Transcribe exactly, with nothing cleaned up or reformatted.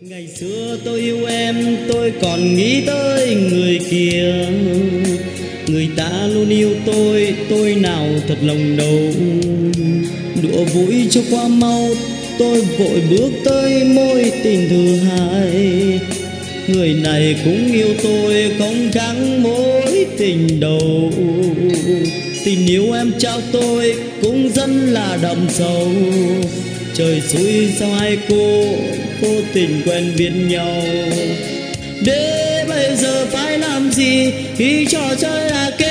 Ngày xưa tôi yêu em, tôi còn nghĩ tới người kia. Người ta luôn yêu tôi, tôi nào thật lòng đâu. Đùa vui cho qua mau, tôi vội bước tới mối tình thứ hai. Người này cũng yêu tôi, không khác mối tình đầu. Tình yêu em trao tôi cũng rất là đậm sâu. Trời xui sao hai cô vô tình quen biết nhau. Để bây giờ phải làm gì khi trò chơi là kết